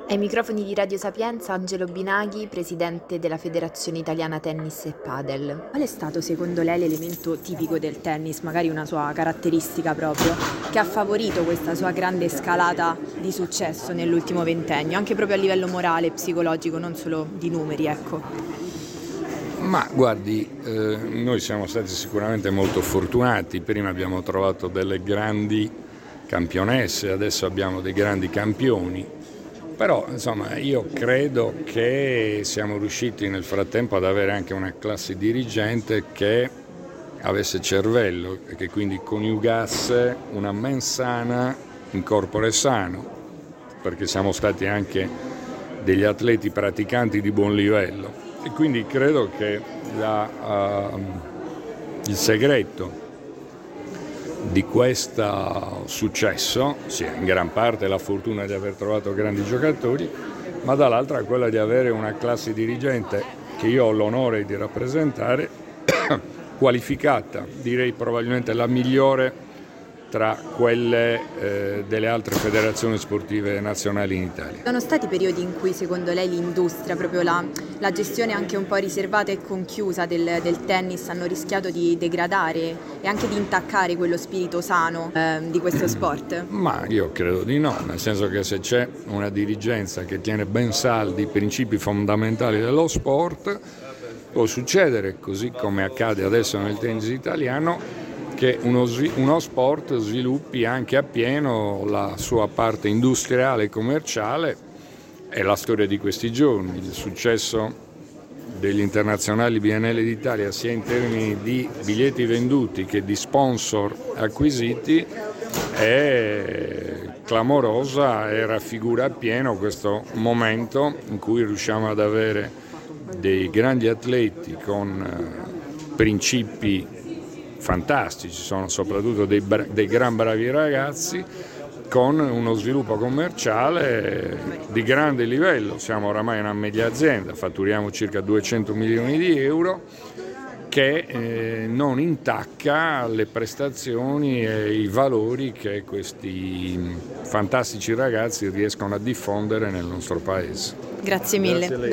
Ai microfoni di Radio Sapienza, Angelo Binaghi, presidente della Federazione Italiana Tennis e Padel. Qual è stato secondo lei l'elemento tipico del tennis, magari una sua caratteristica proprio, che ha favorito questa sua grande scalata di successo nell'ultimo ventennio, anche proprio a livello morale, psicologico, non solo di numeri, ecco? Ma guardi, noi siamo stati sicuramente molto fortunati. Prima abbiamo trovato delle grandi campionesse, adesso abbiamo dei grandi campioni. Però insomma io credo che siamo riusciti nel frattempo ad avere anche una classe dirigente che avesse cervello e che quindi coniugasse una mens sana in corpore sano, perché siamo stati anche degli atleti praticanti di buon livello e quindi credo che il segreto di questo successo sia in gran parte la fortuna di aver trovato grandi giocatori, ma dall'altra quella di avere una classe dirigente che io ho l'onore di rappresentare, qualificata, direi probabilmente la migliore tra quelle delle altre federazioni sportive nazionali in Italia. Sono stati periodi in cui secondo lei l'industria, proprio la gestione anche un po' riservata e conchiusa del tennis hanno rischiato di degradare e anche di intaccare quello spirito sano di questo sport? Ma io credo di no, nel senso che se c'è una dirigenza che tiene ben saldi i principi fondamentali dello sport, può succedere, così come accade adesso nel tennis italiano, che uno sport sviluppi anche appieno la sua parte industriale e commerciale. È la storia di questi giorni, il successo degli internazionali biennali d'Italia sia in termini di biglietti venduti che di sponsor acquisiti è clamorosa e raffigura appieno questo momento in cui riusciamo ad avere dei grandi atleti con principi fantastici, sono soprattutto dei gran bravi ragazzi con uno sviluppo commerciale di grande livello. Siamo oramai una media azienda, fatturiamo circa 200 milioni di euro che non intacca le prestazioni e i valori che questi fantastici ragazzi riescono a diffondere nel nostro paese. Grazie mille. Grazie a lei.